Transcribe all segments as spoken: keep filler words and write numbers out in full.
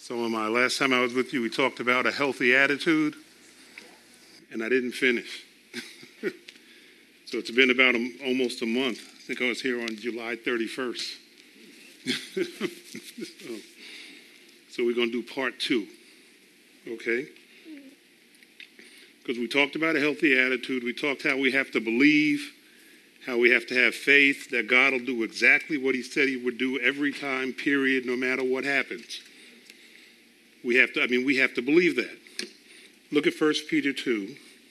So on my last time I was with you, we talked about a healthy attitude, and I didn't finish. So it's been about a, almost a month. I think I was here on July thirty-first. so, so we're going to do part two, okay? Because we talked about a healthy attitude. We talked how we have to believe, how we have to have faith that God will do exactly what he said he would do every time, period, no matter what happens. We have to, I mean, we have to believe that. Look at First Peter two.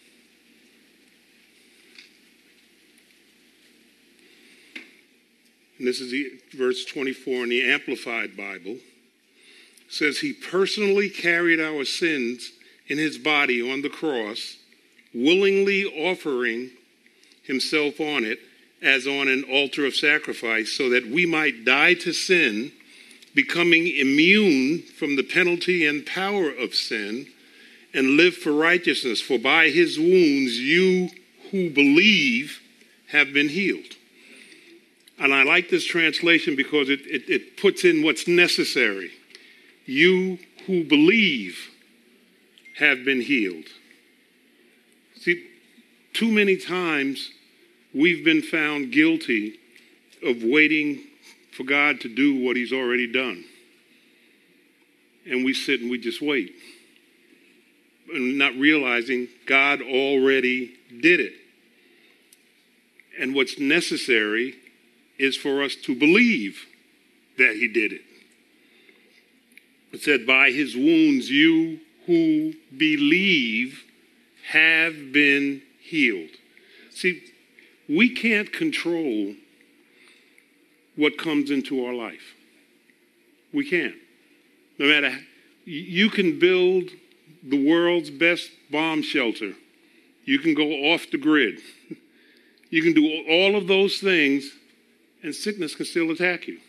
And this is the, verse twenty-four in the Amplified Bible. It says, he personally carried our sins in his body on the cross, willingly offering himself on it as on an altar of sacrifice, so that we might die to sin, becoming immune from the penalty and power of sin, and live for righteousness. For by his wounds you who believe have been healed. And I like this translation because it, it, it puts in what's necessary. You who believe have been healed. See, too many times we've been found guilty of waiting for God to do what he's already done. And we sit and we just wait. And not realizing God already did it. And what's necessary is for us to believe that he did it. It said, by his wounds you who believe have been healed. See, we can't control what comes into our life. We can't. No matter, you can build the world's best bomb shelter. You can go off the grid. You can do all of those things, and sickness can still attack you.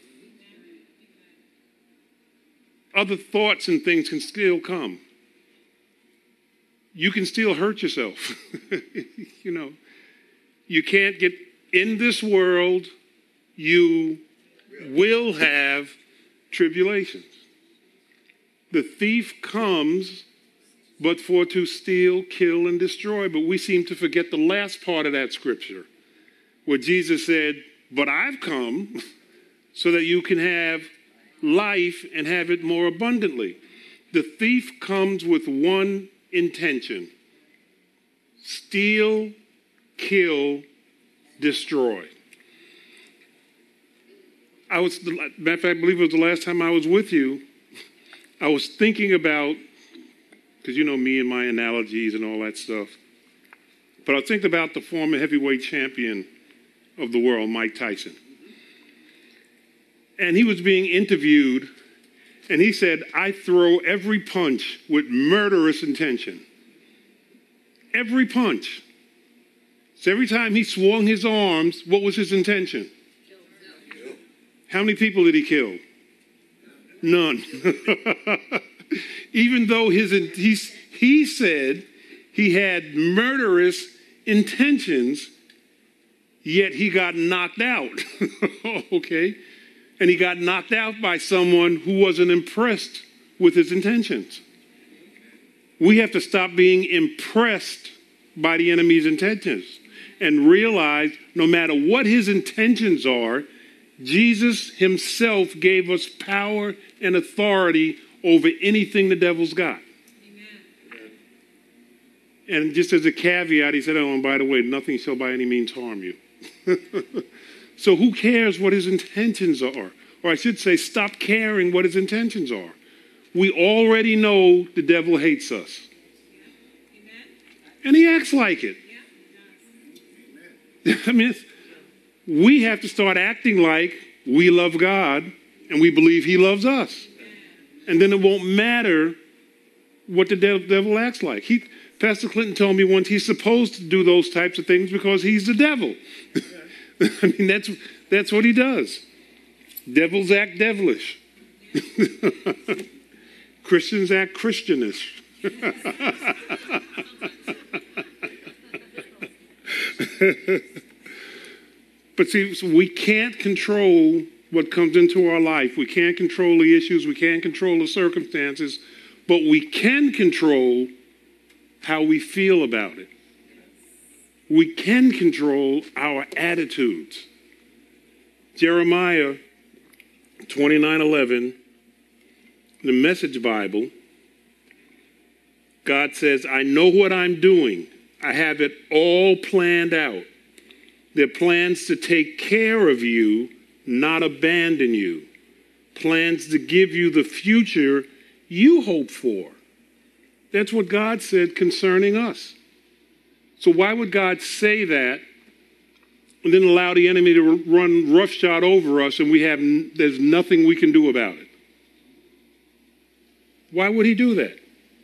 Other thoughts and things can still come. You can still hurt yourself. You know, you can't get in this world. You will have tribulations. The thief comes but for to steal, kill, and destroy. But we seem to forget the last part of that scripture, where Jesus said, but I've come so that you can have life and have it more abundantly. The thief comes with one intention: steal, kill, destroy. I was, matter of fact, I believe it was the last time I was with you, I was thinking about, because you know me and my analogies and all that stuff, but I was thinking about the former heavyweight champion of the world, Mike Tyson. And he was being interviewed, and he said, I throw every punch with murderous intention. Every punch. So every time he swung his arms, what was his intention? How many people did he kill? None. Even though his he, he said he had murderous intentions, yet he got knocked out. Okay? And he got knocked out by someone who wasn't impressed with his intentions. We have to stop being impressed by the enemy's intentions and realize no matter what his intentions are, Jesus himself gave us power and authority over anything the devil's got. Amen. And just as a caveat, he said, oh, and by the way, nothing shall by any means harm you. So who cares what his intentions are? Or I should say, stop caring what his intentions are. We already know the devil hates us. And he acts like it. I mean, we have to start acting like we love God and we believe he loves us. And then it won't matter what the devil acts like. He, Pastor Clinton told me once he's supposed to do those types of things because he's the devil. I mean, that's that's what he does. Devils act devilish. Christians act Christianish. But see, so we can't control what comes into our life. We can't control the issues. We can't control the circumstances. But we can control how we feel about it. We can control our attitudes. Jeremiah twenty-nine eleven, the Message Bible, God says, I know what I'm doing. I have it all planned out. They're plans to take care of you, not abandon you. Plans to give you the future you hope for. That's what God said concerning us. So why would God say that and then allow the enemy to run roughshod over us and we have there's nothing we can do about it? Why would he do that?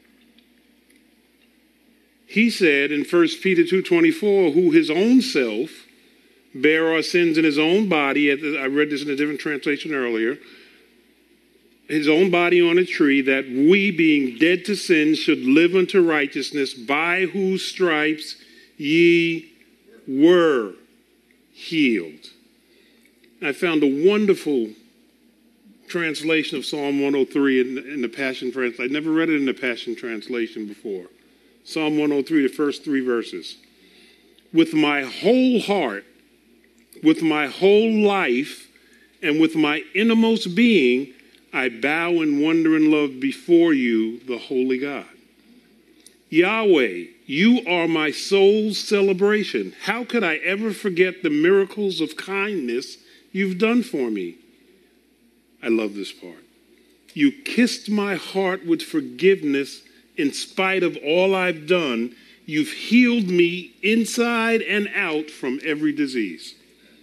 He said in First Peter two twenty-four, who his own self bare our sins in his own body. I read this in a different translation earlier. His own body on a tree, that we, being dead to sin, should live unto righteousness, by whose stripes ye were healed. I found a wonderful translation of Psalm one oh three in, in the Passion Translation. I'd never read it in the Passion Translation before. Psalm one oh three, the first three verses. With my whole heart, with my whole life, and with my innermost being, I bow in wonder and love before you, the holy God. Yahweh, you are my soul's celebration. How could I ever forget the miracles of kindness you've done for me? I love this part. You kissed my heart with forgiveness in spite of all I've done. You've healed me inside and out from every disease.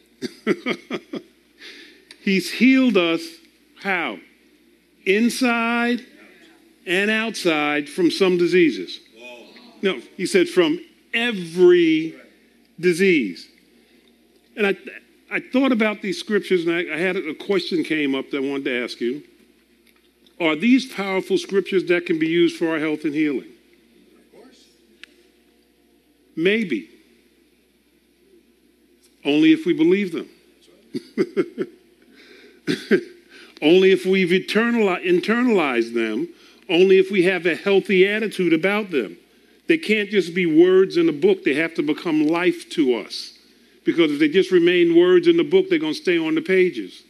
He's healed us how? Inside and outside from some diseases. No, he said from every disease. And I I thought about these scriptures, and I, I had a question came up that I wanted to ask you. Are these powerful scriptures that can be used for our health and healing? Of course. Maybe. Only if we believe them. Only if we've internalized them. Only if we have a healthy attitude about them. They can't just be words in a book. They have to become life to us. Because if they just remain words in the book, they're going to stay on the pages.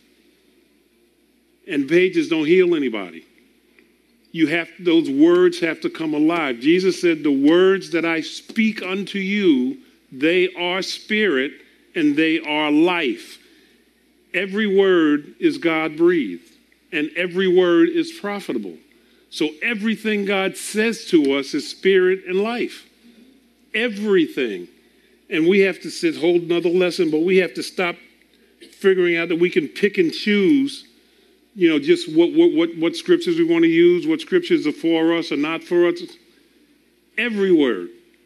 And pages don't heal anybody. You have, those words have to come alive. Jesus said, the words that I speak unto you, they are spirit and they are life. Every word is God-breathed, and every word is profitable. So everything God says to us is spirit and life. Everything. And we have to sit, hold another lesson, but we have to stop figuring out that we can pick and choose, you know, just what, what, what, what scriptures we want to use, what scriptures are for us or not for us. Every word.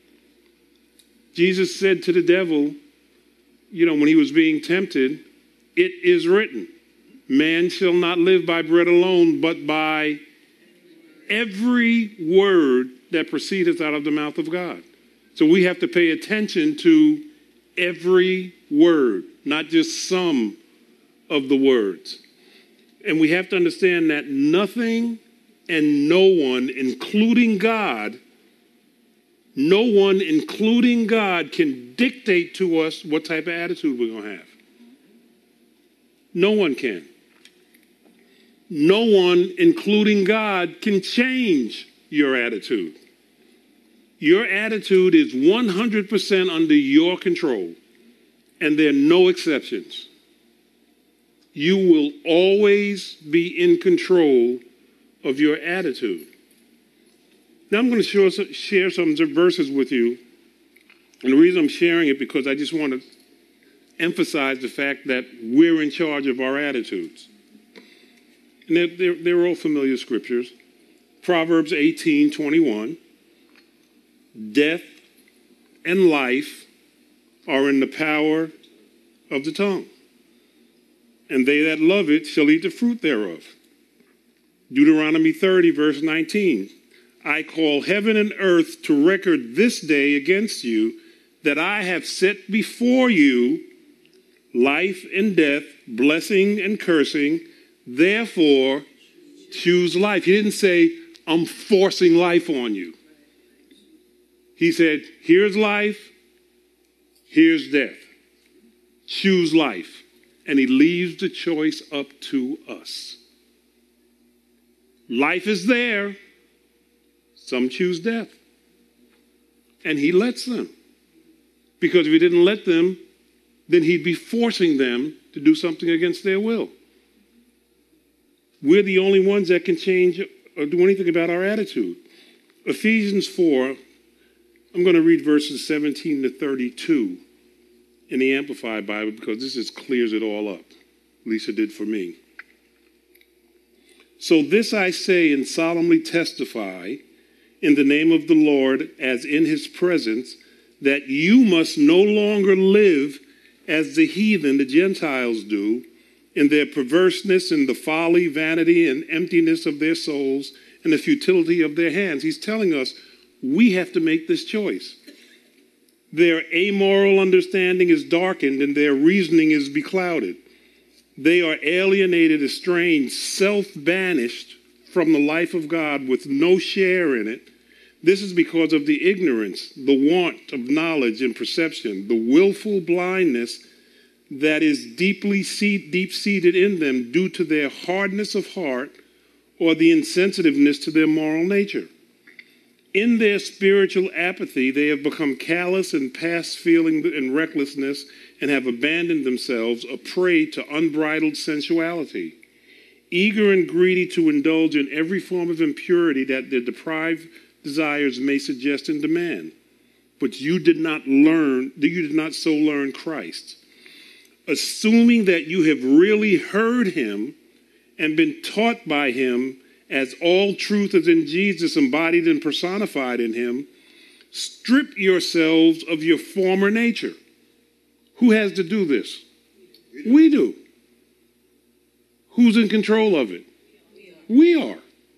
Jesus said to the devil, you know, when he was being tempted, it is written, man shall not live by bread alone, but by every word that proceedeth out of the mouth of God. So we have to pay attention to every word, not just some of the words. And we have to understand that nothing and no one, including God, no one, including God, can dictate to us what type of attitude we're going to have. No one can. No one, including God, can change your attitude. Your attitude is one hundred percent under your control, and there are no exceptions. You will always be in control of your attitude. Now I'm going to show, share some verses with you, and the reason I'm sharing it because I just want to emphasize the fact that we're in charge of our attitudes. And they're, they're, they're all familiar scriptures. Proverbs eighteen twenty-one. Death and life are in the power of the tongue, and they that love it shall eat the fruit thereof. Deuteronomy thirty, verse nineteen. I call heaven and earth to record this day against you, that I have set before you life and death, blessing and cursing. Therefore, choose life. He didn't say, I'm forcing life on you. He said, here's life, here's death. Choose life. And he leaves the choice up to us. Life is there. Some choose death. And he lets them. Because if he didn't let them, then he'd be forcing them to do something against their will. We're the only ones that can change or do anything about our attitude. Ephesians four, I'm going to read verses seventeen to thirty-two in the Amplified Bible because this just clears it all up. Lisa did for me. So this I say and solemnly testify in the name of the Lord as in his presence, that you must no longer live as the heathen, the Gentiles, do, in their perverseness and the folly, vanity, and emptiness of their souls and the futility of their hands. He's telling us we have to make this choice. Their amoral understanding is darkened and their reasoning is beclouded. They are alienated, estranged, self-banished from the life of God with no share in it. This is because of the ignorance, the want of knowledge and perception, the willful blindness that is deeply seat, deep-seated in them due to their hardness of heart or the insensitiveness to their moral nature. In their spiritual apathy, they have become callous and past feeling and recklessness and have abandoned themselves a prey to unbridled sensuality, eager and greedy to indulge in every form of impurity that their deprived desires may suggest and demand. But you did not learn, you did not so learn Christ. Assuming that you have really heard him and been taught by him, as all truth is in Jesus, embodied and personified in him, strip yourselves of your former nature. Who has to do this? We do. Who's in control of it? We are.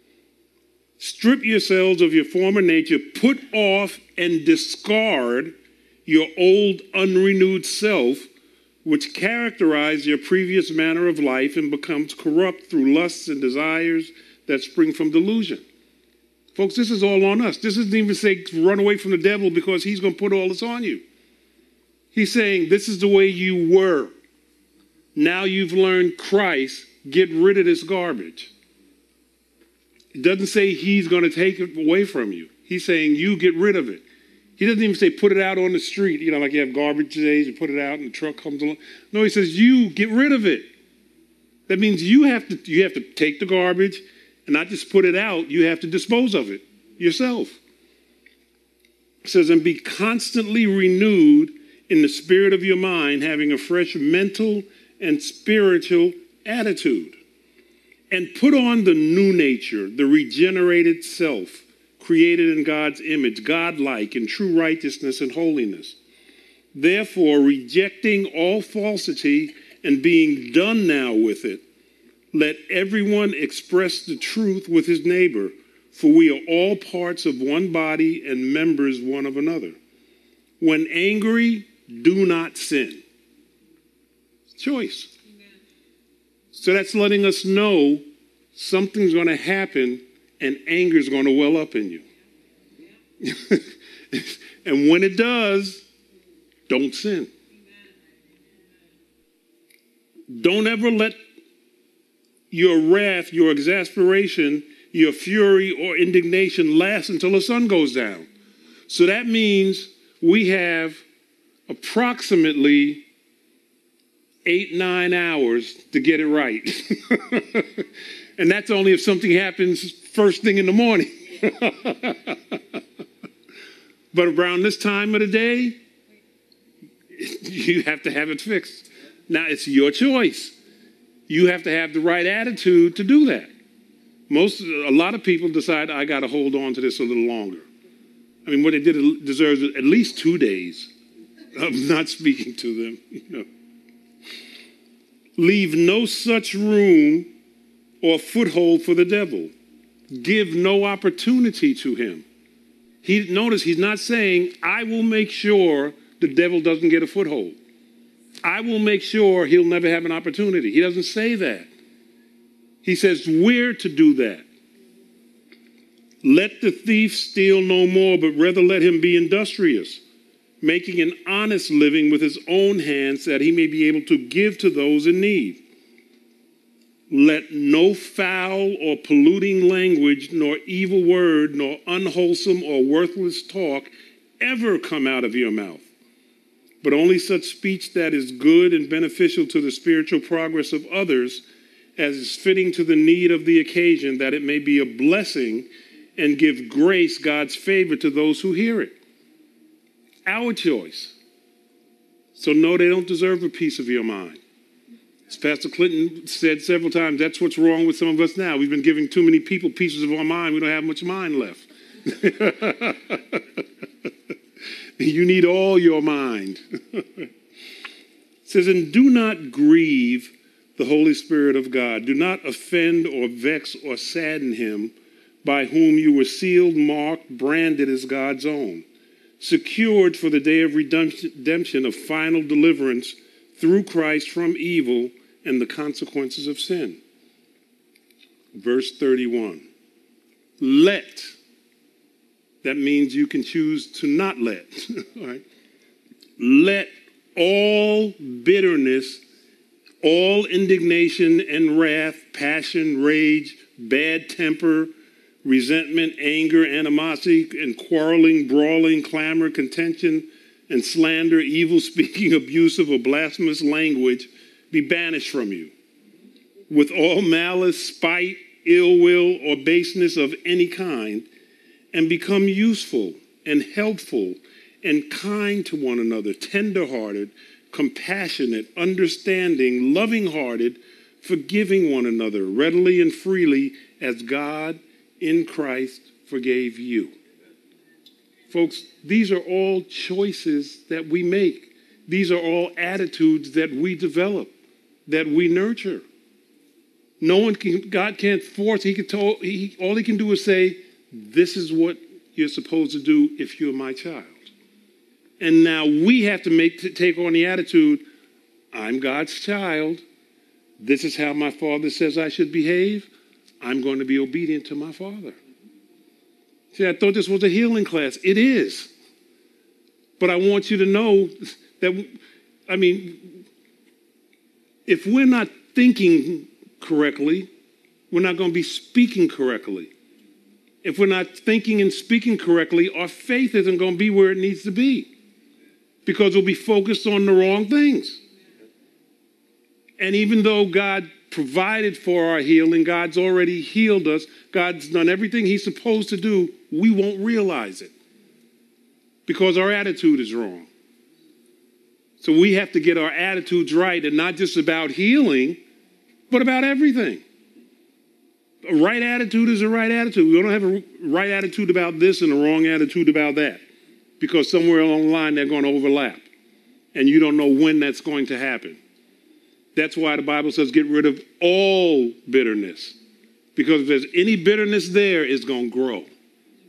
Strip yourselves of your former nature, put off and discard your old unrenewed self, which characterized your previous manner of life and becomes corrupt through lusts and desires that spring from delusion. Folks, this is all on us. This doesn't even say run away from the devil because he's going to put all this on you. He's saying this is the way you were. Now you've learned Christ. Get rid of this garbage. It doesn't say he's going to take it away from you. He's saying you get rid of it. He doesn't even say put it out on the street. You know, like you have garbage days, you put it out and the truck comes along. No, he says you get rid of it. That means you have to you have to take the garbage and not just put it out. You have to dispose of it yourself. It says, and be constantly renewed in the spirit of your mind, having a fresh mental and spiritual attitude. And put on the new nature, the regenerated self, created in God's image, godlike in true righteousness and holiness. Therefore, rejecting all falsity and being done now with it, let everyone express the truth with his neighbor, for we are all parts of one body and members one of another. When angry, do not sin. Choice. Amen. So that's letting us know something's going to happen and anger is going to well up in you. Yeah. And when it does, don't sin. Amen. Don't ever let your wrath, your exasperation, your fury or indignation last until the sun goes down. So that means we have approximately eight, nine hours to get it right. And that's only if something happens first thing in the morning. But around this time of the day, you have to have it fixed. Now, it's your choice. You have to have the right attitude to do that. Most, a lot of people decide, I got to hold on to this a little longer. I mean, what they did deserves at least two days of not speaking to them. You know. Leave no such room or foothold for the devil. Give no opportunity to him. He, notice he's not saying, I will make sure the devil doesn't get a foothold. I will make sure he'll never have an opportunity. He doesn't say that. He says we're to do that. Let the thief steal no more, but rather let him be industrious, making an honest living with his own hands, that he may be able to give to those in need. Let no foul or polluting language, nor evil word, nor unwholesome or worthless talk ever come out of your mouth, but only such speech that is good and beneficial to the spiritual progress of others, as is fitting to the need of the occasion, that it may be a blessing and give grace, God's favor, to those who hear it. Our choice. So no, they don't deserve a piece of your mind. As Pastor Clinton said several times, that's what's wrong with some of us now. We've been giving too many people pieces of our mind. We don't have much mind left. You need all your mind. It says, and do not grieve the Holy Spirit of God. Do not offend or vex or sadden him, by whom you were sealed, marked, branded as God's own, secured for the day of redemption, of final deliverance through Christ from evil and the consequences of sin. Verse thirty-one. Let. That means you can choose to not let. All right? Let all bitterness, all indignation and wrath, passion, rage, bad temper, resentment, anger, animosity, and quarreling, brawling, clamor, contention, and slander, evil speaking, abusive, or blasphemous language be banished from you. With all malice, spite, ill will, or baseness of any kind, and become useful and helpful and kind to one another, tenderhearted, compassionate, understanding, loving-hearted, forgiving one another readily and freely, as God in Christ forgave you. Folks, these are all choices that we make. These are all attitudes that we develop, that we nurture. No one can, God can't force, he can tell, he, all he can do is say, this is what you're supposed to do if you're my child. And now we have to make to take on the attitude, I'm God's child. This is how my father says I should behave. I'm going to be obedient to my father. See, I thought this was a healing class. It is. But I want you to know that, I mean, if we're not thinking correctly, we're not going to be speaking correctly. If we're not thinking and speaking correctly, our faith isn't going to be where it needs to be, because we'll be focused on the wrong things. And even though God provided for our healing, God's already healed us, God's done everything he's supposed to do, we won't realize it because our attitude is wrong. So we have to get our attitudes right, and not just about healing, but about everything. A right attitude is a right attitude. We don't have a right attitude about this and a wrong attitude about that, because somewhere along the line they're going to overlap, and you don't know when that's going to happen. That's why the Bible says get rid of all bitterness, because if there's any bitterness there, it's going to grow. Amen.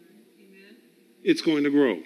It's going to grow.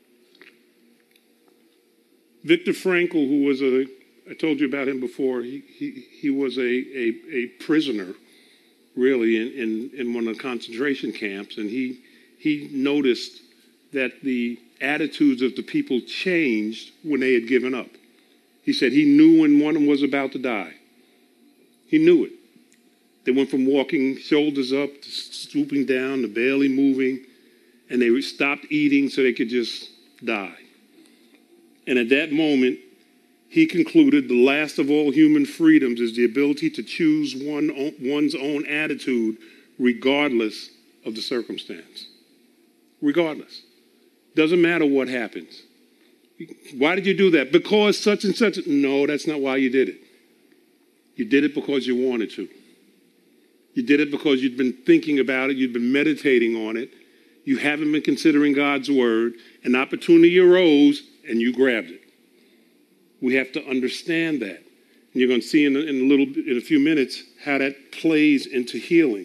Viktor Frankl, who was a, I told you about him before, he he, he was a, a, a prisoner, really, in, in, in one of the concentration camps, and he he noticed that the attitudes of the people changed when they had given up. He said he knew when one of them was about to die. He knew it. They went from walking shoulders up to stooping down to barely moving, and they stopped eating so they could just die. And at that moment, he concluded the last of all human freedoms is the ability to choose one, one's own attitude regardless of the circumstance. Regardless. Doesn't matter what happens. Why did you do that? Because such and such. No, that's not why you did it. You did it because you wanted to. You did it because you'd been thinking about it. You'd been meditating on it. You haven't been considering God's word. An opportunity arose and you grabbed it. We have to understand that. And you're going to see in a, in a little, in a few minutes how that plays into healing.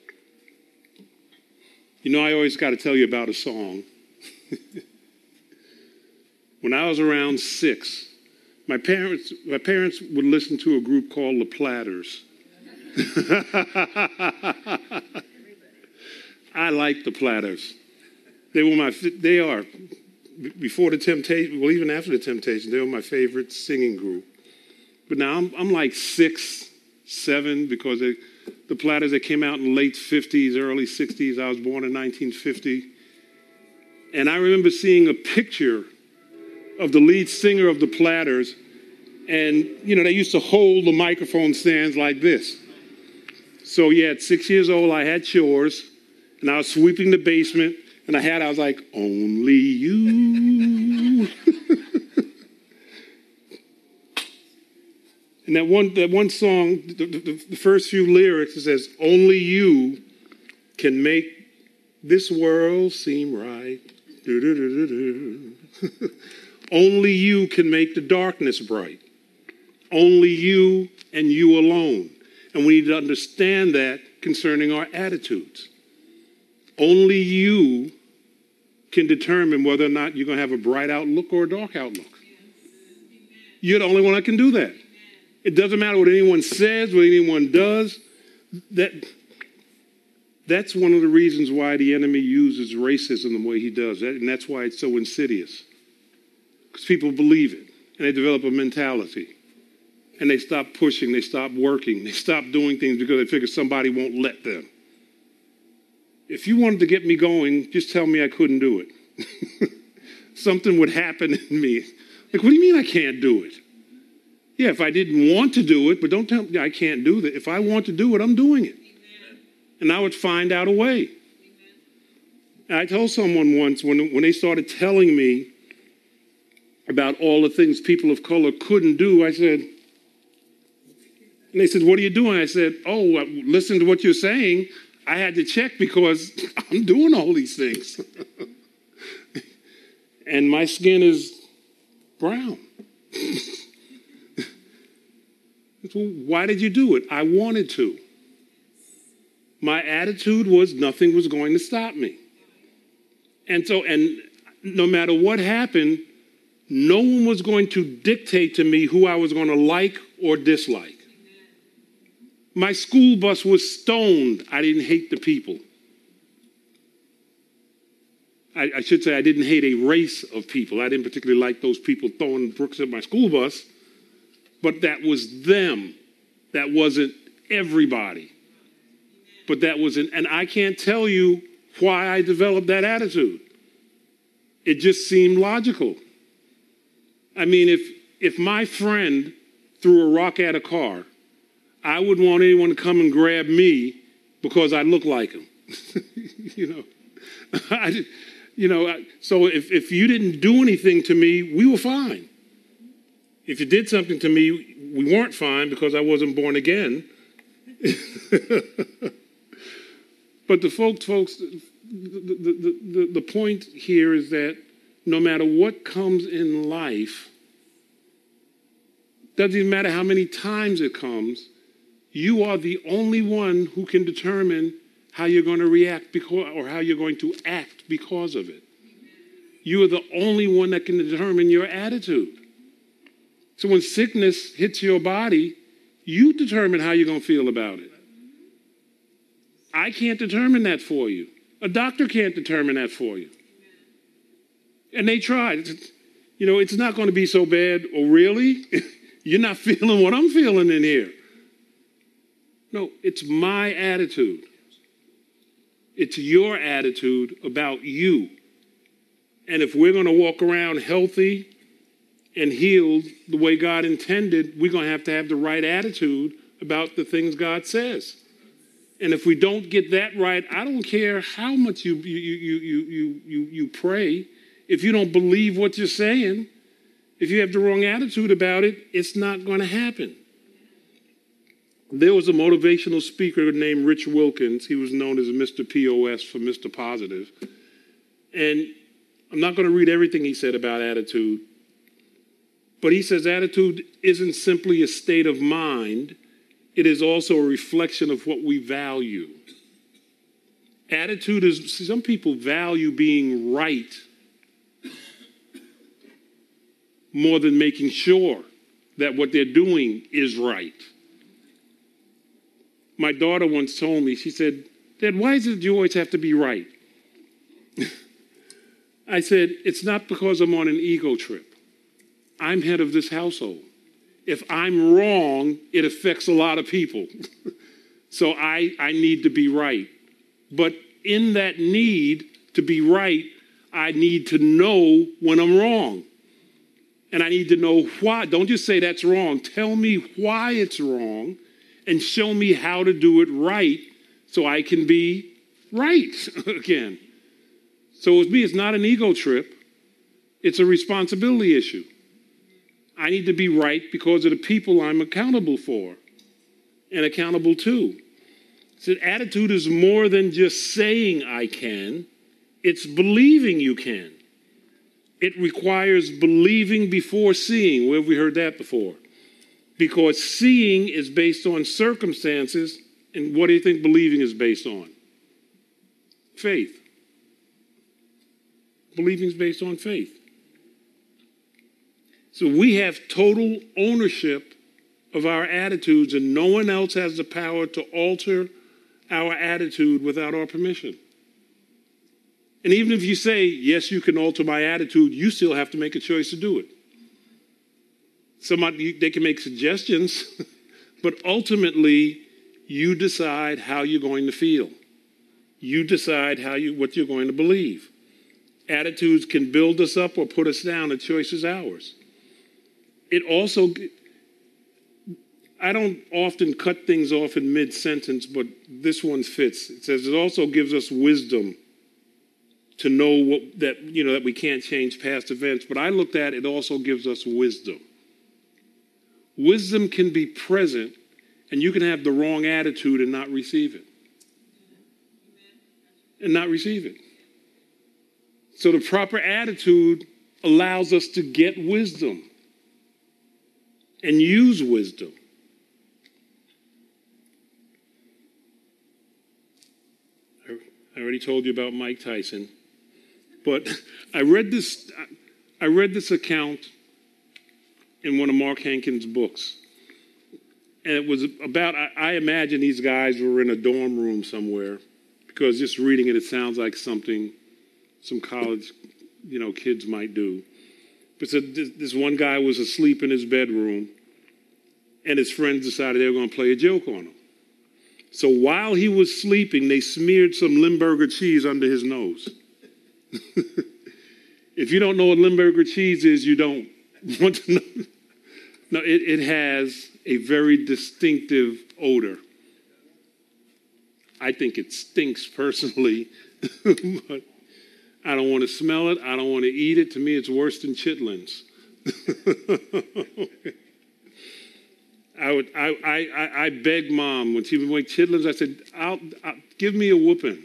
You know, I always got to tell you about a song. When I was around six, My parents, my parents would listen to a group called the Platters. I like the Platters. They were my, they are, before the Temptation, well, even after the Temptation, they were my favorite singing group. But now I'm, I'm like six, seven, because they, the Platters, they came out in the late fifties, early sixties. I was born in nineteen fifty. And I remember seeing a picture of the lead singer of the Platters. And, you know, they used to hold the microphone stands like this. So, yeah, at six years old, I had chores. And I was sweeping the basement. And I had, I was like, only you. And that one, that one song, the, the, the first few lyrics, it says, only you can make this world seem right. Only you can make the darkness bright. Only you and you alone. And we need to understand that concerning our attitudes. Only you can determine whether or not you're going to have a bright outlook or a dark outlook. You're the only one that can do that. It doesn't matter what anyone says, what anyone does. That, that's one of the reasons why the enemy uses racism the way he does. And that's why it's so insidious. Because people believe it. And they develop a mentality. And they stop pushing. They stop working. They stop doing things because they figure somebody won't let them. If you wanted to get me going, just tell me I couldn't do it. Something would happen in me. Like, what do you mean I can't do it? Yeah, if I didn't want to do it, but don't tell me I can't do that. If I want to do it, I'm doing it. Amen. And I would find out a way. Amen. And I told someone once when, when they started telling me about all the things people of color couldn't do, I said, and they said, what are you doing? I said, oh, listen to what you're saying. I had to check because I'm doing all these things. And my skin is brown. Well, why did you do it? I wanted to. My attitude was nothing was going to stop me. And so, and no matter what happened, no one was going to dictate to me who I was going to like or dislike. My school bus was stoned. I didn't hate the people. I, I should say I didn't hate a race of people. I didn't particularly like those people throwing bricks at my school bus. But that was them. That wasn't everybody. But that wasn't, and I can't tell you why I developed that attitude. It just seemed logical. I mean, if if my friend threw a rock at a car, I wouldn't want anyone to come and grab me because I look like him. you know, I, you know. So if if you didn't do anything to me, we were fine. If you did something to me, we weren't fine because I wasn't born again. But the folks, folks, the, the, the, the point here is that no matter what comes in life, doesn't even matter how many times it comes, you are the only one who can determine how you're going to react because, or how you're going to act because of it. You are the only one that can determine your attitude. So when sickness hits your body, you determine how you're going to feel about it. I can't determine that for you. A doctor can't determine that for you. And they tried. You know, it's not going to be so bad. Oh, really? You're not feeling what I'm feeling in here. No, it's my attitude. It's your attitude about you. And if we're going to walk around healthy and healed the way God intended, we're going to have to have the right attitude about the things God says. And if we don't get that right, I don't care how much you you you you you you, you pray. If you don't believe what you're saying, if you have the wrong attitude about it, it's not going to happen. There was a motivational speaker named Rich Wilkins. He was known as Mister P O S for Mister Positive. And I'm not going to read everything he said about attitude. But he says attitude isn't simply a state of mind. It is also a reflection of what we value. Attitude is, see, some people value being right more than making sure that what they're doing is right. My daughter once told me, she said, Dad, why does it you always have to be right? I said, it's not because I'm on an ego trip. I'm head of this household. If I'm wrong, it affects a lot of people. So I, I need to be right. But in that need to be right, I need to know when I'm wrong. And I need to know why. Don't just say that's wrong. Tell me why it's wrong and show me how to do it right so I can be right again. So with me, it's not an ego trip. It's a responsibility issue. I need to be right because of the people I'm accountable for and accountable to. So attitude is more than just saying I can. It's believing you can. It requires believing before seeing. Where have we heard that before? Because seeing is based on circumstances, and what do you think believing is based on? Faith. Believing is based on faith. So we have total ownership of our attitudes, and no one else has the power to alter our attitude without our permission. And even if you say, yes, you can alter my attitude, you still have to make a choice to do it. Somebody, they can make suggestions, but ultimately, you decide how you're going to feel. You decide how you what you're going to believe. Attitudes can build us up or put us down. The choice is ours. It also, I don't often cut things off in mid-sentence, but this one fits. It says it also gives us wisdom to know what, that, you know, that we can't change past events. But I looked at it also gives us wisdom. Wisdom can be present, and you can have the wrong attitude and not receive it. And not receive it. So the proper attitude allows us to get wisdom and use wisdom. I already told you about Mike Tyson, but I read this. I read this account in one of Mark Hankin's books, and it was about. I, I imagine these guys were in a dorm room somewhere, because just reading it, it sounds like something some college, you know, kids might do. But so this, this one guy was asleep in his bedroom, and his friends decided they were going to play a joke on him. So while he was sleeping, they smeared some Limburger cheese under his nose. If you don't know what Limburger cheese is, you don't want to know. No, it, it has a very distinctive odor. I think it stinks personally, but I don't want to smell it. I don't want to eat it. To me, it's worse than chitlins. I would. I, I. I begged Mom when she would make chitlins. I said, "I'll, I'll give me a whooping."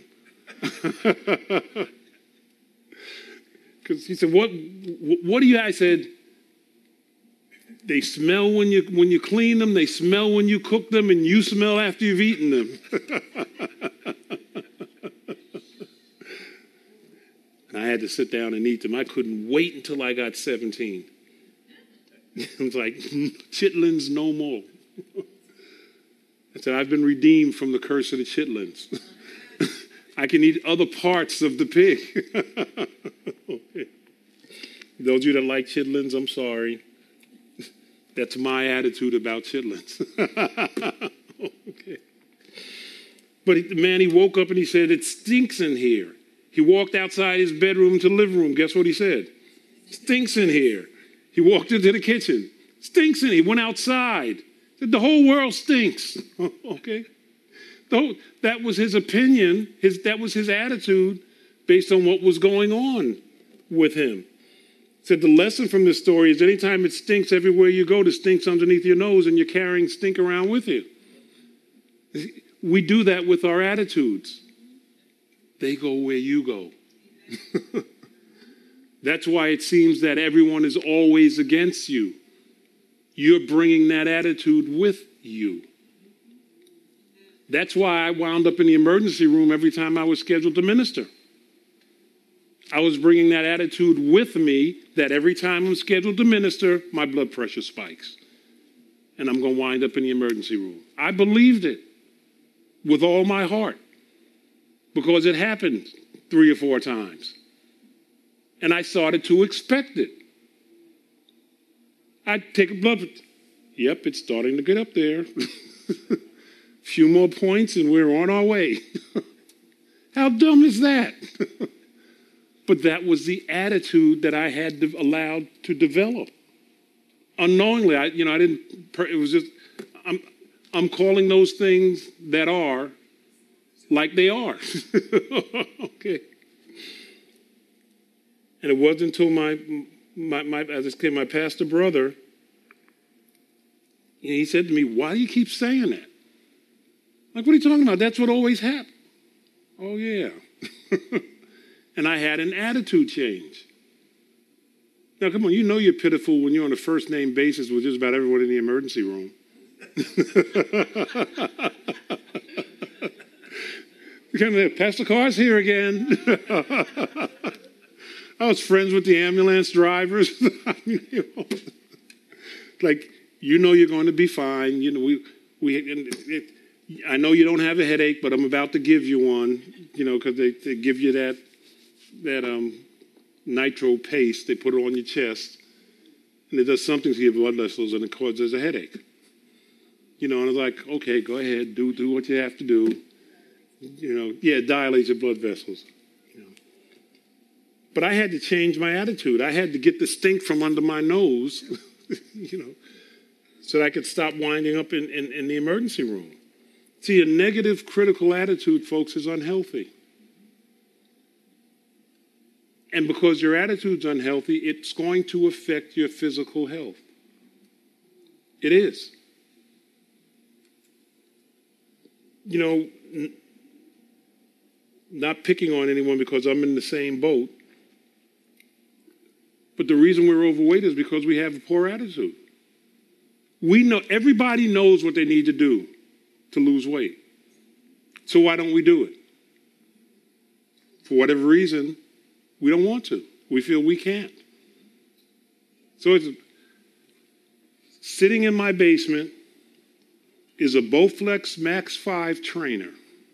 Because he said, "What? What do you?" I said, "They smell when you when you clean them. They smell when you cook them, and you smell after you've eaten them." And I had to sit down and eat them. I couldn't wait until I got seventeen. It was like, chitlins no more. I said, I've been redeemed from the curse of the chitlins. I can eat other parts of the pig. Okay. Those of you that like chitlins, I'm sorry. That's my attitude about chitlins. Okay. But the man, he woke up and he said, it stinks in here. He walked outside his bedroom to the living room. Guess what he said? Stinks in here. He walked into the kitchen. Stinks in here. He went outside. Said, the whole world stinks. Okay. So that was his opinion. His, that was his attitude based on what was going on with him. Said the lesson from this story is anytime it stinks everywhere you go, the stink's underneath your nose and you're carrying stink around with you. We do that with our attitudes. They go where you go. That's why it seems that everyone is always against you. You're bringing that attitude with you. That's why I wound up in the emergency room every time I was scheduled to minister. I was bringing that attitude with me that every time I'm scheduled to minister, my blood pressure spikes. and I'm going to wind up in the emergency room. I believed it with all my heart because it happened three or four times. And I started to expect it. I'd take a blood. Yep, it's starting to get up there. A few more points and we're on our way. How dumb is that? But that was the attitude that I had de- allowed to develop. Unknowingly, I, you know, I didn't, it was just, I'm, I'm calling those things that are like they are. Okay. And it wasn't until my, my, my as I said, my pastor brother, he said to me, why do you keep saying that? Like, what are you talking about? That's what always happened. Oh, yeah. And I had an attitude change. Now, come on, you know you're pitiful when you're on a first-name basis with just about everyone in the emergency room. Pastor Carr's here again. I was friends with the ambulance drivers. You know, like, you know you're going to be fine. You know, we, we, it, I know you don't have a headache, but I'm about to give you one, you know, because they, they give you that, that um, nitro paste. They put it on your chest, and it does something to your blood vessels, and it causes a headache. You know, and I was like, okay, go ahead, do do what you have to do. You know, yeah, dilate your blood vessels. You know. But I had to change my attitude. I had to get the stink from under my nose, you know, so that I could stop winding up in, in, in the emergency room. See, a negative critical attitude, folks, is unhealthy. And because your attitude's unhealthy, it's going to affect your physical health. It is. You know, n- not picking on anyone because I'm in the same boat, but the reason we're overweight is because we have a poor attitude. We know, everybody knows what they need to do to lose weight. So why don't we do it? For whatever reason, we don't want to. We feel we can't. So it's sitting in my basement is a Bowflex Max five trainer,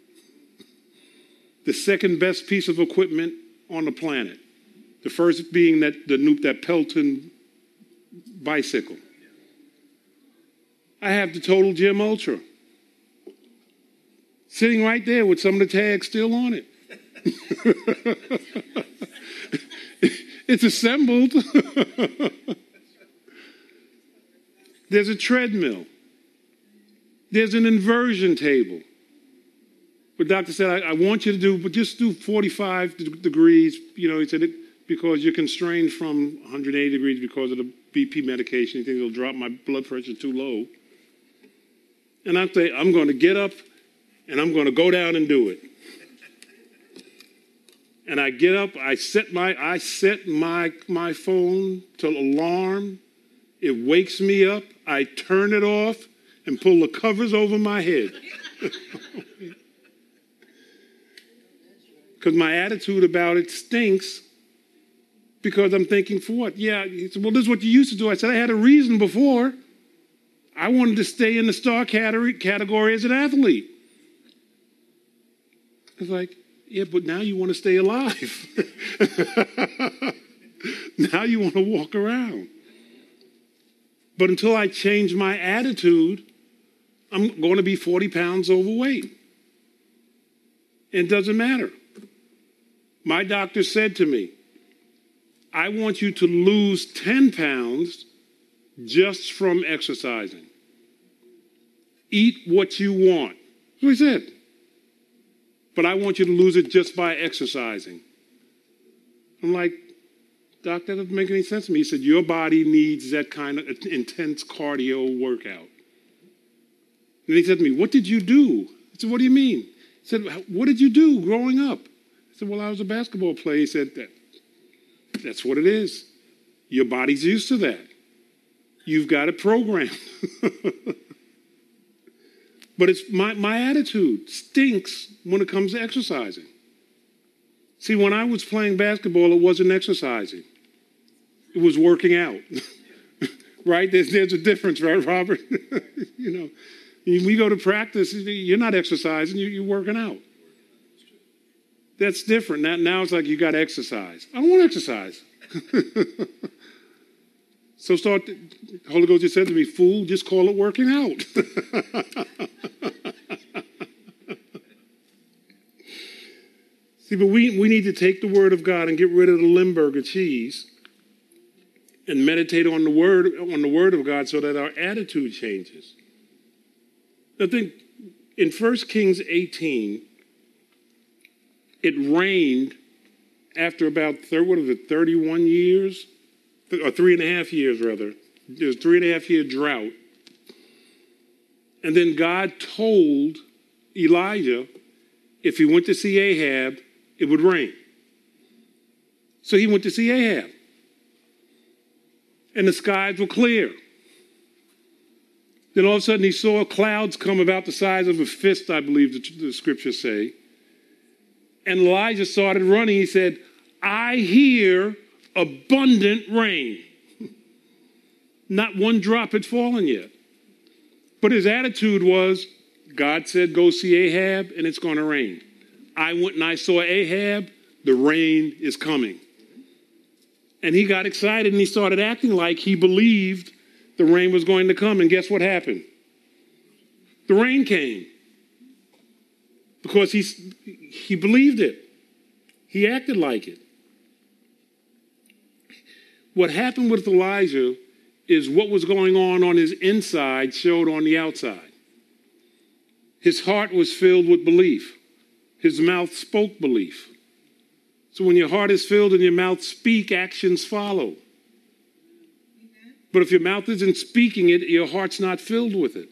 the second best piece of equipment on the planet. The first being that the that Pelton bicycle. I have the Total Gym Ultra, sitting right there with some of the tags still on it. It's assembled. There's a treadmill. There's an inversion table. But doctor said, I, I want you to do, but just do forty-five degrees. You know, he said, it, because you're constrained from one hundred eighty degrees because of the B P medication. He thinks it'll drop my blood pressure too low. And I say, I'm going to get up and I'm going to go down and do it. And I get up, I set my, I set my, my phone to alarm. It wakes me up. I turn it off and pull the covers over my head. Because my attitude about it stinks because I'm thinking, for what? Yeah, he said, well, this is what you used to do. I said, I had a reason before. I wanted to stay in the star category, category as an athlete. It's like, yeah, but now you want to stay alive. Now you want to walk around. But until I change my attitude, I'm going to be forty pounds overweight. It doesn't matter. My doctor said to me, I want you to lose ten pounds just from exercising. Eat what you want. That's what he said. But I want you to lose it just by exercising. I'm like, Doc, that doesn't make any sense to me. He said, your body needs that kind of intense cardio workout. And he said to me, what did you do? I said, what do you mean? He said, what did you do growing up? I said, well, I was a basketball player. He said, that, that's what it is. Your body's used to that. You've got it programmed. But it's my, my attitude stinks when it comes to exercising. See, when I was playing basketball, it wasn't exercising. It was working out. right? There's, there's a difference, right, Robert? You know, when we go to practice, you're not exercising, you're working out. That's different. Now, now it's like you got to exercise. I don't want to exercise. So start, the Holy Ghost just said to me, fool, just call it working out. See, but we, we need to take the word of God and get rid of the Limburger cheese and meditate on the word on the word of God so that our attitude changes. I think in First Kings eighteen, it rained after about, what is it, thirty-one years? Or three and a half years, rather. There was a three and a half year drought. And then God told Elijah if he went to see Ahab, it would rain. So he went to see Ahab. And the skies were clear. Then all of a sudden he saw clouds come about the size of a fist, I believe the, the scriptures say. And Elijah started running. He said, I hear abundant rain. Not one drop had fallen yet. But his attitude was, God said, go see Ahab, and it's going to rain. I went and I saw Ahab, the rain is coming. And he got excited and he started acting like he believed the rain was going to come. And guess what happened? The rain came. Because he, he believed it. He acted like it. What happened with Elijah is what was going on on his inside showed on the outside. His heart was filled with belief. His mouth spoke belief. So when your heart is filled and your mouth speak, actions follow. But if your mouth isn't speaking it, your heart's not filled with it.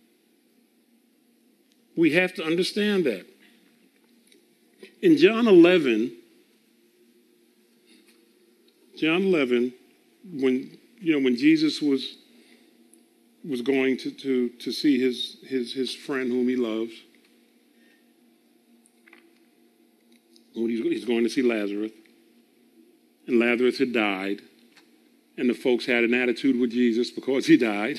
We have to understand that. In John eleven, John eleven, when you know when Jesus was was going to, to, to see his, his his friend whom he loves, when he's going to see Lazarus, and Lazarus had died, and the folks had an attitude with Jesus because he died.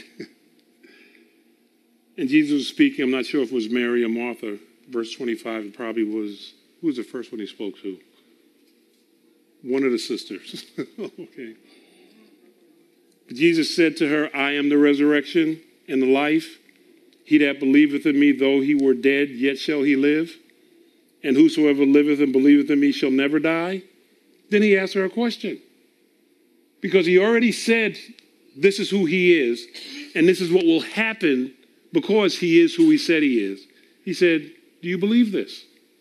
And Jesus was speaking, I'm not sure if it was Mary or Martha, verse twenty-five, it probably was, who was the first one he spoke to? One of the sisters. Okay. But Jesus said to her, I am the resurrection and the life. He that believeth in me, though he were dead, yet shall he live. And whosoever liveth and believeth in me shall never die. Then he asked her a question. Because he already said, this is who he is, and this is what will happen because he is who he said he is. He said, do you believe this?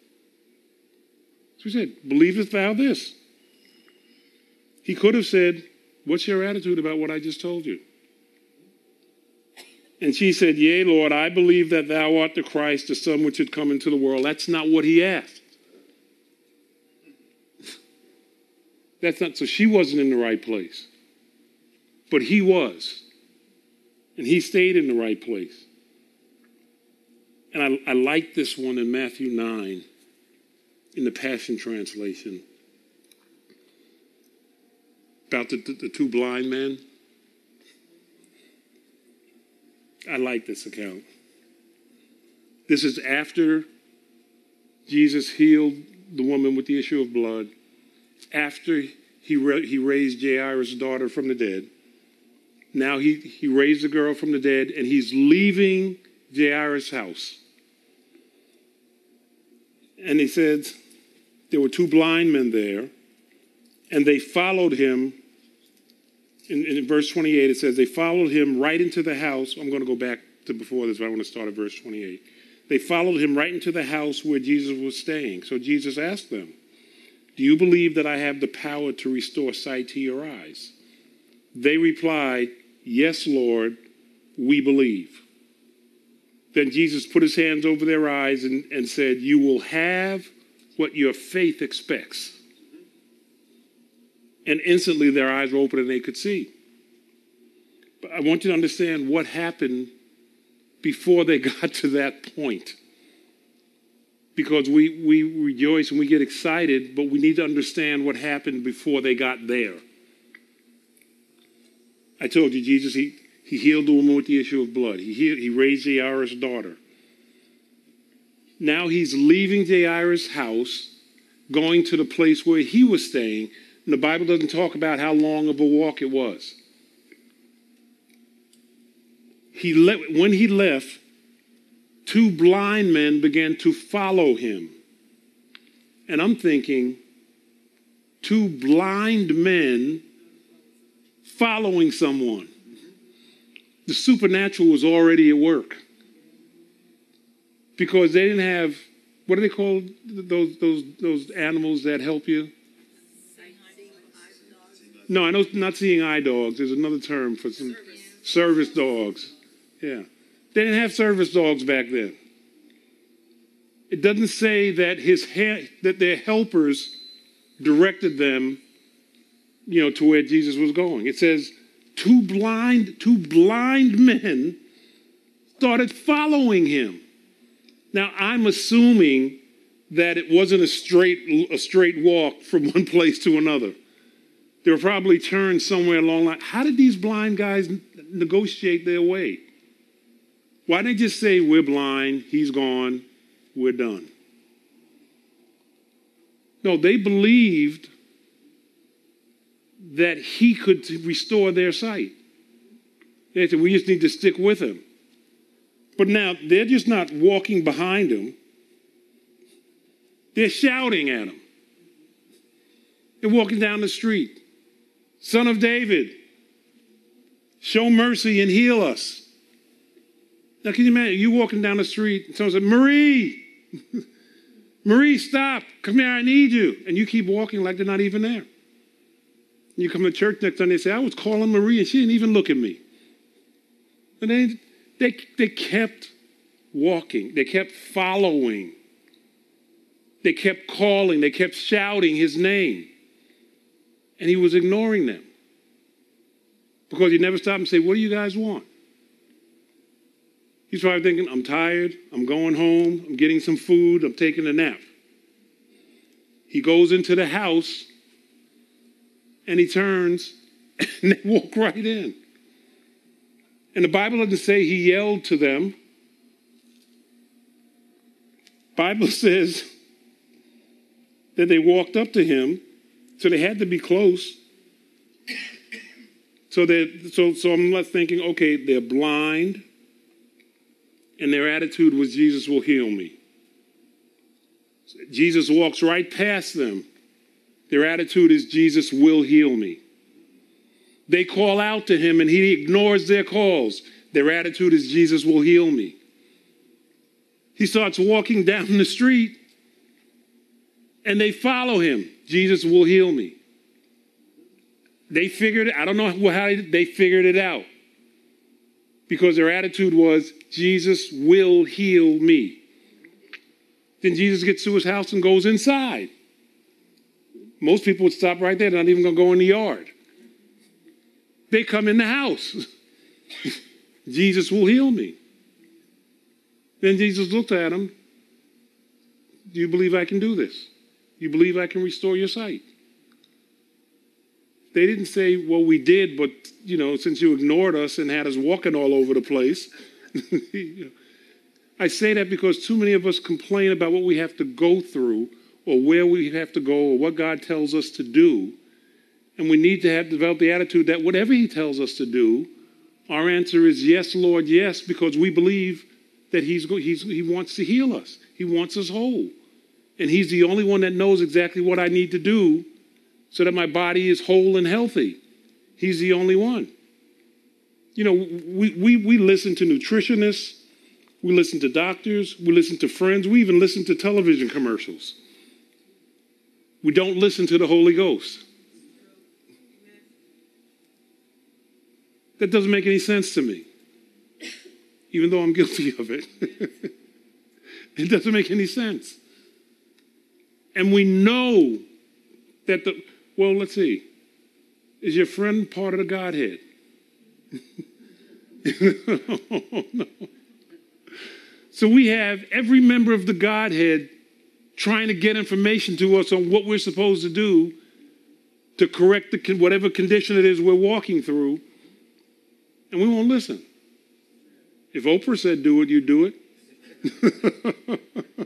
So he said, believest thou this? He could have said, what's your attitude about what I just told you? And she said, yea, Lord, I believe that thou art the Christ, the Son which should come into the world. That's not what he asked. That's not, so she wasn't in the right place. But he was. And he stayed in the right place. And I, I like this one in Matthew nine, in the Passion Translation, about the, the, the two blind men. I like this account. This is after Jesus healed the woman with the issue of blood, after he, ra- he raised Jairus' daughter from the dead. Now he, he raised the girl from the dead, and he's leaving Jairus' house. And he said, there were two blind men there, and they followed him. In, in verse twenty-eight, it says, they followed him right into the house. I'm going to go back to before this, but I want to start at verse twenty-eight. They followed him right into the house where Jesus was staying. So Jesus asked them, do you believe that I have the power to restore sight to your eyes? They replied, yes, Lord, we believe. Then Jesus put his hands over their eyes and, and said, you will have what your faith expects. And instantly their eyes were open and they could see. But I want you to understand what happened before they got to that point. Because we, we rejoice and we get excited, but we need to understand what happened before they got there. I told you, Jesus, he, he healed the woman with the issue of blood. He, healed, he raised Jairus' daughter. Now he's leaving Jairus' house, going to the place where he was staying. And the Bible doesn't talk about how long of a walk it was. He le- when he left, two blind men began to follow him. And I'm thinking, two blind men following someone. The supernatural was already at work. Because they didn't have, what are they called, those those those animals that help you? No, I know not seeing eye dogs. There's another term for some service dogs. Yeah. They didn't have service dogs back then. It doesn't say that his ha- that their helpers directed them, you know, to where Jesus was going. It says two blind, two blind men started following him. Now, I'm assuming that it wasn't a straight a straight walk from one place to another. They were probably turned somewhere along the line. How did these blind guys n- negotiate their way? Why didn't they just say, we're blind, he's gone, we're done? No, they believed that he could restore their sight. They said, we just need to stick with him. But now, they're just not walking behind him. They're shouting at him. They're walking down the street. Son of David, show mercy and heal us. Now, can you imagine? You walking down the street, and someone said, Marie, Marie, stop. Come here, I need you. And you keep walking like they're not even there. And you come to church next Sunday and say, I was calling Marie, and she didn't even look at me. And they, they, they kept walking. They kept following. They kept calling. They kept shouting his name. And he was ignoring them. Because he never stopped and said, what do you guys want? He's probably thinking, I'm tired, I'm going home, I'm getting some food, I'm taking a nap. He goes into the house and he turns and they walk right in. And the Bible doesn't say he yelled to them. The Bible says that they walked up to him, so they had to be close. So that so so I'm left thinking, okay, they're blind. And their attitude was, Jesus will heal me. Jesus walks right past them. Their attitude is, Jesus will heal me. They call out to him and he ignores their calls. Their attitude is, Jesus will heal me. He starts walking down the street and they follow him. Jesus will heal me. They figured it, I don't know how they figured it out. Because their attitude was, Jesus will heal me. Then Jesus gets to his house and goes inside. Most people would stop right there. They're not even going to go in the yard. They come in the house. Jesus will heal me. Then Jesus looked at him. Do you believe I can do this? You believe I can restore your sight? They didn't say, well, we did, but, you know, since you ignored us and had us walking all over the place. I say that because too many of us complain about what we have to go through or where we have to go or what God tells us to do. And we need to have developed the attitude that whatever he tells us to do, our answer is yes, Lord, yes, because we believe that he's, he's, he wants to heal us. He wants us whole. And he's the only one that knows exactly what I need to do so that my body is whole and healthy. He's the only one. You know, we, we, we listen to nutritionists, we listen to doctors, we listen to friends, we even listen to television commercials. We don't listen to the Holy Ghost. That doesn't make any sense to me, even though I'm guilty of it. It doesn't make any sense. And we know that the, well, let's see. Is your friend part of the Godhead? Oh, no. So we have every member of the Godhead trying to get information to us on what we're supposed to do to correct the, whatever condition it is we're walking through. And we won't listen. If Oprah said do it, you do it.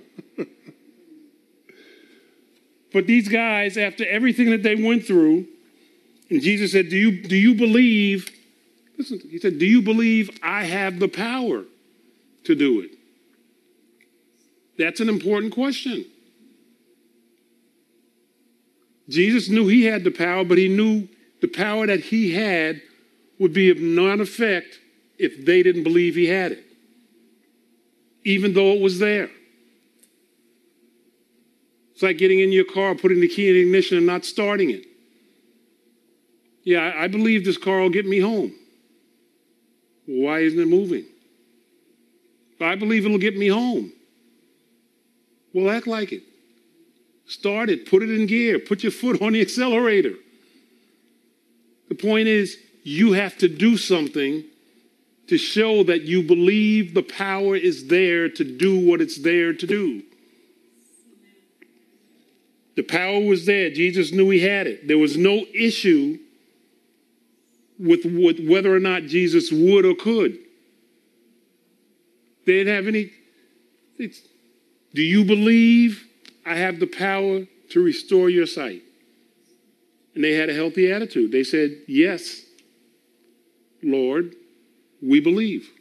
But these guys, after everything that they went through, and Jesus said, do you, do you believe, listen, he said, do you believe I have the power to do it? That's an important question. Jesus knew he had the power, but he knew the power that he had would be of none effect if they didn't believe he had it, even though it was there. It's like getting in your car, putting the key in the ignition and not starting it. Yeah, I, I believe this car will get me home. Why isn't it moving? I believe it'll get me home. Well, act like it. Start it. Put it in gear. Put your foot on the accelerator. The point is, you have to do something to show that you believe the power is there to do what it's there to do. The power was there. Jesus knew he had it. There was no issue with, with whether or not Jesus would or could. They didn't have any. It's, do you believe I have the power to restore your sight? And they had a healthy attitude. They said, yes, Lord, we believe.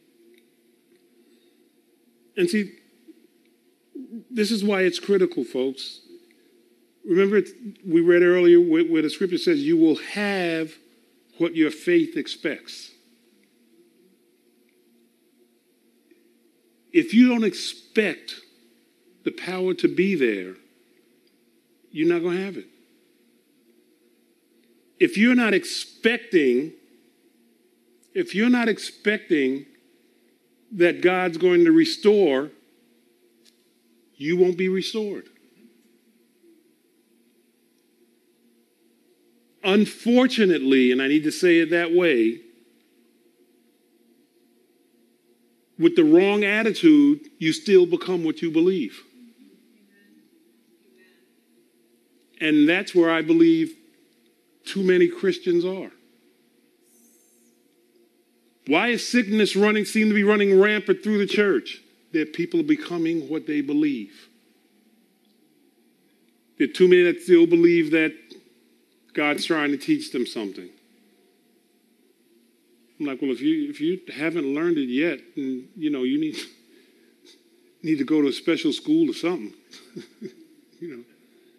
And see, this is why it's critical, folks. Remember, we read earlier where, where the scripture says you will have what your faith expects. If you don't expect the power to be there, you're not going to have it. If you're not expecting, if you're not expecting that God's going to restore, you won't be restored. Unfortunately, and I need to say it that way, with the wrong attitude, you still become what you believe. And that's where I believe too many Christians are. Why is sickness running, seem to be running rampant through the church? That people are becoming what they believe. There are too many that still believe that God's trying to teach them something. I'm like, well, if you if you haven't learned it yet, then, you know, you need need to go to a special school or something. You know.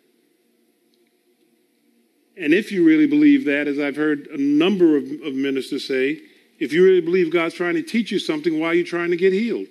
And if you really believe that, as I've heard a number of, of ministers say, if you really believe God's trying to teach you something, why are you trying to get healed?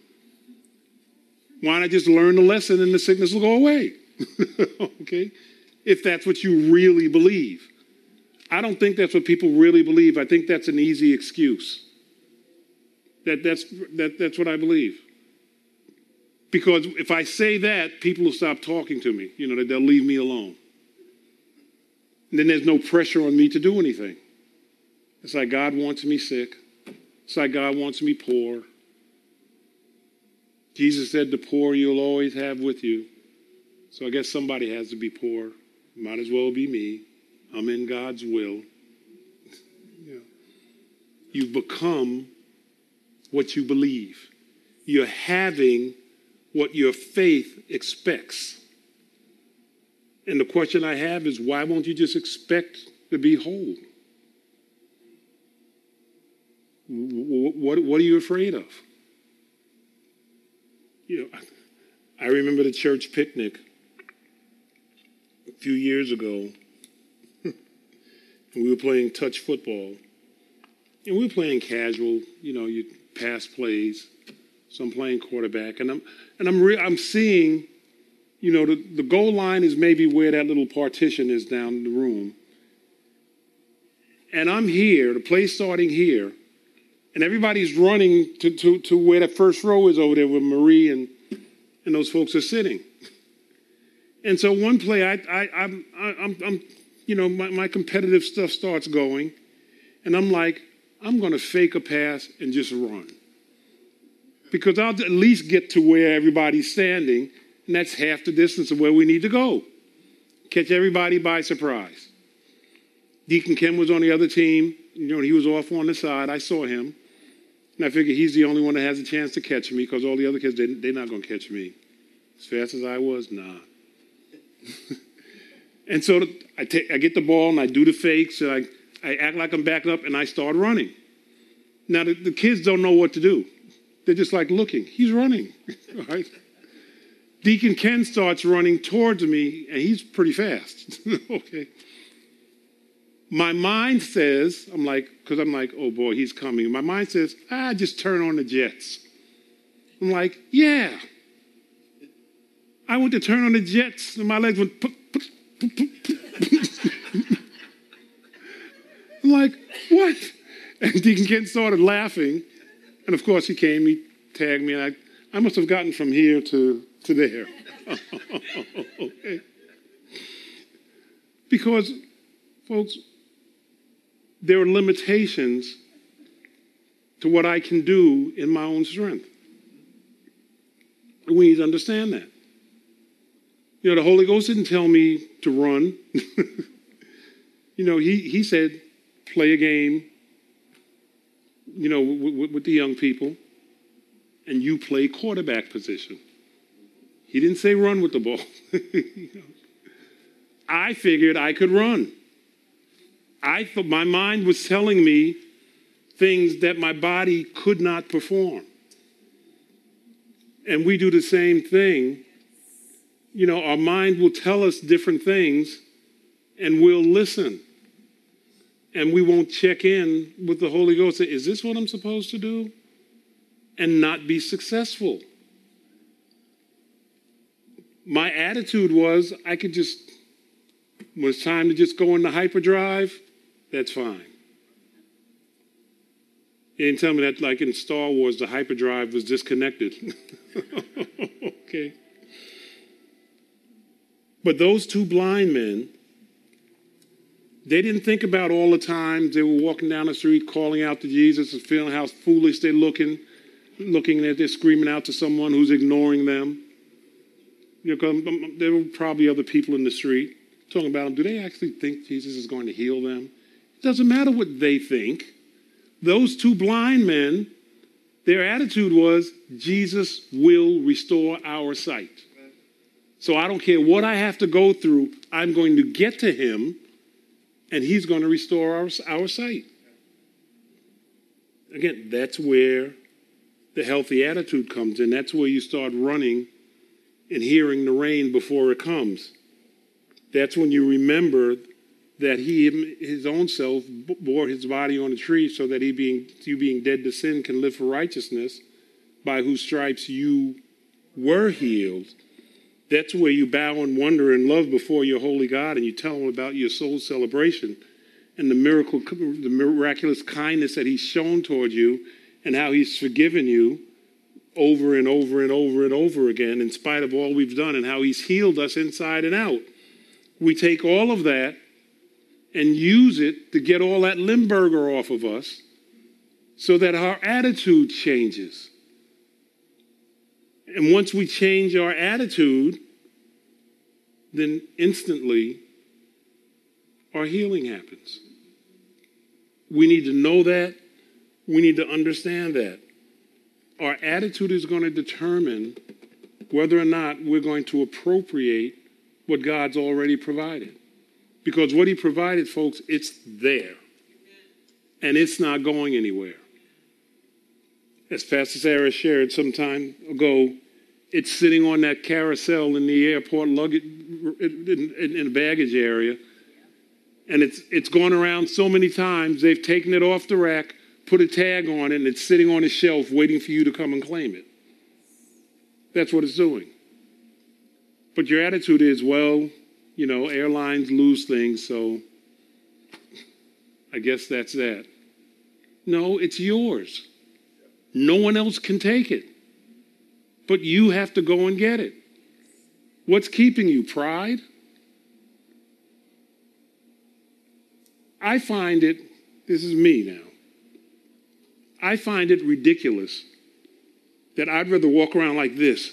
Why not just learn the lesson and the sickness will go away? Okay? If that's what you really believe. I don't think that's what people really believe. I think that's an easy excuse. That, that's, that, that's what I believe. Because if I say that, people will stop talking to me. You know, they'll leave me alone. And then there's no pressure on me to do anything. It's like God wants me sick. It's like God wants me poor. Jesus said the poor you'll always have with you. So I guess somebody has to be poor. Might as well be me. I'm in God's will. Yeah. You've become what you believe. You're having what your faith expects. And the question I have is, why won't you just expect to be whole? What, what are you afraid of? You know, I remember the church picnic a few years ago. And we were playing touch football. And we were playing casual, you know, you pass plays. So I'm playing quarterback. And I'm and I'm re- I'm seeing, you know, the, the goal line is maybe where that little partition is down in the room. And I'm here, the play's starting here. And everybody's running to, to, to where that first row is over there where Marie and, and those folks are sitting. And so one play, I, I, I'm, I'm, I'm, you know, my, my competitive stuff starts going. And I'm like, I'm going to fake a pass and just run. Because I'll at least get to where everybody's standing. And that's half the distance of where we need to go. Catch everybody by surprise. Deacon Kim was on the other team. you know, he was off on the side. I saw him. And I figured he's the only one that has a chance to catch me because all the other kids, they, they're not going to catch me. As fast as I was, nah. And so I, take, I get the ball and I do the fakes. And I, I act like I'm backing up and I start running. Now, the, the kids don't know what to do. They're just like looking. He's running. All right? Deacon Ken starts running towards me, and he's pretty fast. Okay. My mind says, I'm like, because I'm like, oh boy, he's coming. My mind says, ah, just turn on the jets. I'm like, yeah. I went to turn on the jets, and my legs went, put, put, put, put, put. I'm like, what? And Deacon Ken started laughing. And of course, he came, he tagged me, and I, I must have gotten from here to, to there. Okay. Because, folks, there are limitations to what I can do in my own strength. We need to understand that. You know, the Holy Ghost didn't tell me to run. You know, he, he said, play a game, you know, with, with the young people, and you play quarterback position. He didn't say run with the ball. You know, I figured I could run. I thought my mind was telling me things that my body could not perform. And we do the same thing. You know, our mind will tell us different things, and we'll listen. And we won't check in with the Holy Ghost. Say, is this what I'm supposed to do? And not be successful. My attitude was I could just, when it's time to just go into hyperdrive, that's fine. He didn't tell me that, like in Star Wars, the hyperdrive was disconnected. Okay. But those two blind men, they didn't think about all the times they were walking down the street calling out to Jesus and feeling how foolish they're looking, looking that they're screaming out to someone who's ignoring them. You know, there were probably other people in the street talking about them. Do they actually think Jesus is going to heal them? It doesn't matter what they think. Those two blind men, their attitude was, Jesus will restore our sight. So I don't care what I have to go through, I'm going to get to him, and he's going to restore our, our sight. Again, that's where the healthy attitude comes in. That's where you start running and hearing the rain before it comes. That's when you remember that he, his own self, bore his body on a tree so that he being, you being dead to sin can live for righteousness, by whose stripes you were healed. That's where you bow in wonder and love before your holy God, and you tell him about your soul celebration and the miracle, the miraculous kindness that he's shown toward you and how he's forgiven you over and over and over and over again in spite of all we've done, and how he's healed us inside and out. We take all of that and use it to get all that Limburger off of us so that our attitude changes. And once we change our attitude, then instantly our healing happens. We need to know that. We need to understand that. Our attitude is going to determine whether or not we're going to appropriate what God's already provided. Because what he provided, folks, it's there. And it's not going anywhere. As Pastor Sarah shared some time ago, it's sitting on that carousel in the airport luggage, in, in, in the baggage area. And it's it's gone around so many times, they've taken it off the rack, put a tag on it, and it's sitting on a shelf waiting for you to come and claim it. That's what it's doing. But your attitude is, well, you know, airlines lose things, so I guess that's that. No, it's yours. No one else can take it. But you have to go and get it. What's keeping you? Pride? I find it, this is me now, I find it ridiculous that I'd rather walk around like this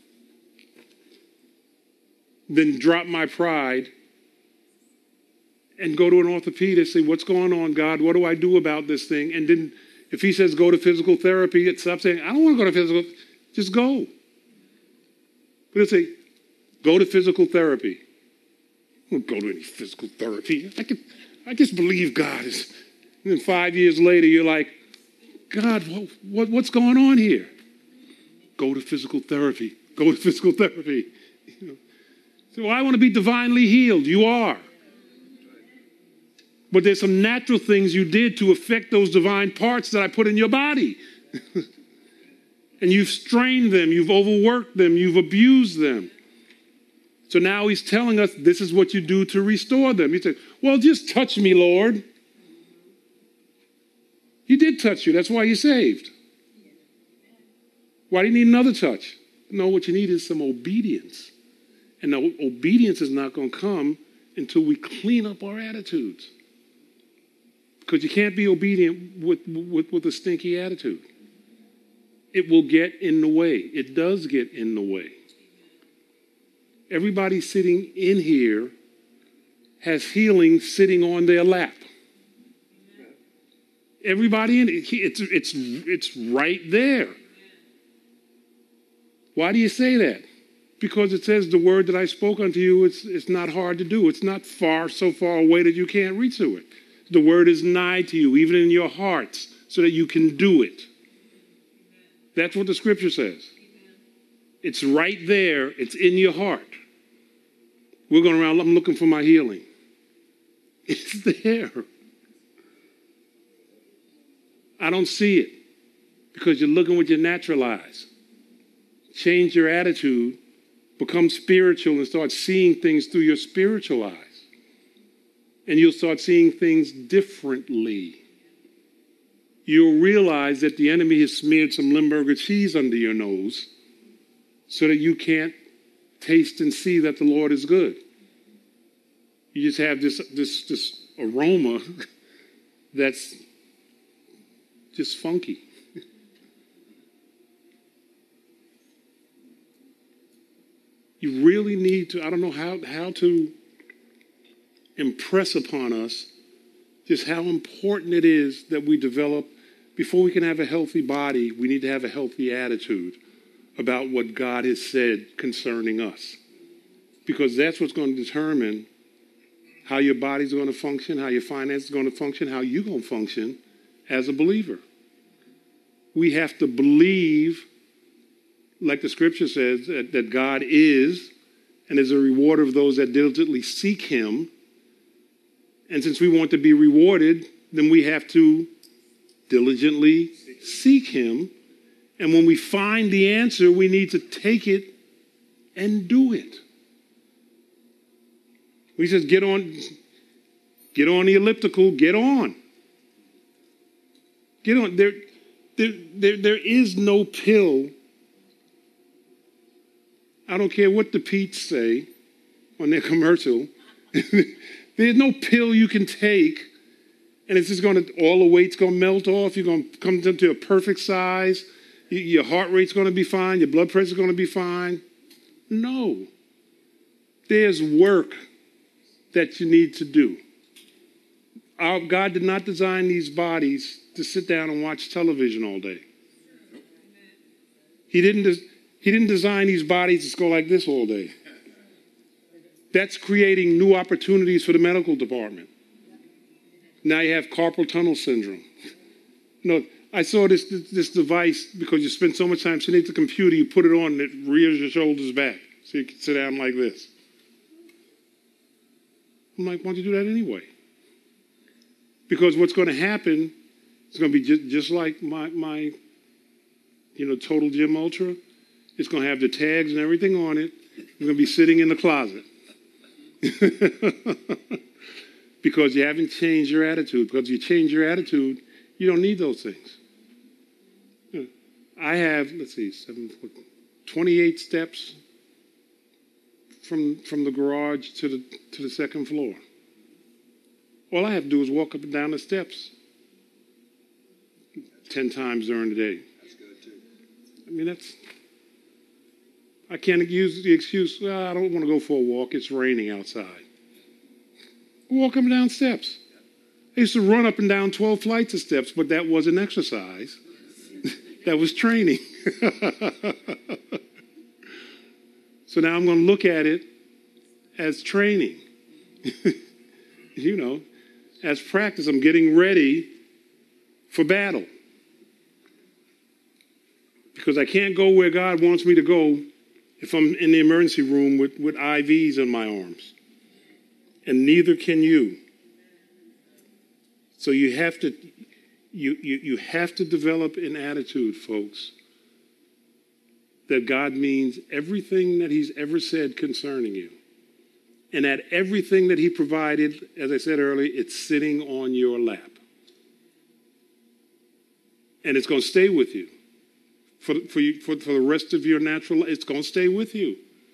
than drop my pride and go to an orthopedist, say, what's going on, God? What do I do about this thing? And then if he says go to physical therapy, it's stop saying, I don't want to go to physical. Just go. But he'll say, go to physical therapy. I don't go to any physical therapy. I, can, I just believe God is. And then five years later, you're like, God, what, what, what's going on here? Go to physical therapy. Go to physical therapy. You know? So I want to be divinely healed. You are. But there's some natural things you did to affect those divine parts that I put in your body. And you've strained them. You've overworked them. You've abused them. So now he's telling us this is what you do to restore them. He said, well, just touch me, Lord. He did touch you. That's why you're saved. Why do you need another touch? No, what you need is some obedience. And the obedience is not going to come until we clean up our attitudes. Because you can't be obedient with, with, with a stinky attitude. It will get in the way. It does get in the way. Everybody sitting in here has healing sitting on their lap. Everybody in it, it's, it's, it's right there. Why do you say that? Because it says the word that I spoke unto you, it's, it's not hard to do. It's not far, so far away that you can't reach to it. The word is nigh to you, even in your hearts, so that you can do it. That's what the scripture says. It's right there. It's in your heart. We're going around, I'm looking for my healing. It's there. I don't see it because you're looking with your natural eyes. Change your attitude, become spiritual, and start seeing things through your spiritual eyes. And you'll start seeing things differently. You'll realize that the enemy has smeared some Limburger cheese under your nose so that you can't taste and see that the Lord is good. You just have this, this, this aroma that's just funky. You really need to, I don't know how, how to impress upon us just how important it is that we develop, before we can have a healthy body, we need to have a healthy attitude about what God has said concerning us. Because that's what's going to determine how your body's going to function, how your finances are going to function, how you're going to function as a believer. We have to believe, like the scripture says, that, that God is and is a rewarder of those that diligently seek him. And since we want to be rewarded, then we have to diligently seek him. And when we find the answer, we need to take it and do it. He says, get on, get on the elliptical, get on. Get on. There, there, there, there is no pill. I don't care what the Pete's say on their commercial. There's no pill you can take, and it's just going to, all the weight's going to melt off. You're going to come to a perfect size. Your heart rate's going to be fine. Your blood pressure's going to be fine. No. There's work that you need to do. Our, God did not design these bodies to sit down and watch television all day. He didn't, des- he didn't design these bodies to go like this all day. That's creating new opportunities for the medical department. Now you have carpal tunnel syndrome. No, I saw this, this, this device because you spend so much time sitting at the computer, you put it on and it rears your shoulders back so you can sit down like this. I'm like, why don't you do that anyway? Because what's going to happen is going to be just, just like my, my, you know, Total Gym Ultra. It's going to have the tags and everything on it. You're going to be sitting in the closet. Because you haven't changed your attitude. Because if you change your attitude, you don't need those things. I have, let's see, seven, twenty-eight steps from from the garage to the to the second floor. All I have to do is walk up and down the steps ten times during the day. That's good too. I mean, that's. I can't use the excuse, well, I don't want to go for a walk. It's raining outside. Walk up and down steps. I used to run up and down twelve flights of steps, but that wasn't exercise. That was training. So now I'm going to look at it as training. You know, as practice. I'm getting ready for battle. Because I can't go where God wants me to go if I'm in the emergency room with, with I Vs in my arms. And neither can you. So you have to you, you, you have to develop an attitude, folks, that God means everything that he's ever said concerning you. And that everything that he provided, as I said earlier, it's sitting on your lap. And it's going to stay with you. For, for, you, for, for the rest of your natural life, it's going to stay with you.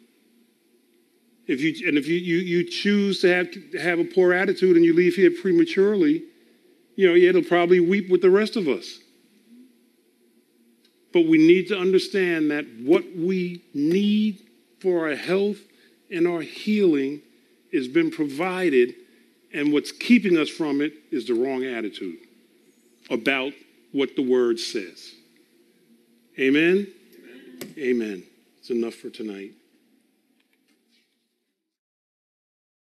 If you and if you, you, you choose to have, to have a poor attitude and you leave here prematurely, you know, it'll probably weep with the rest of us. But we need to understand that what we need for our health and our healing has been provided, and what's keeping us from it is the wrong attitude about what the word says. Amen? Amen. Amen. It's enough for tonight.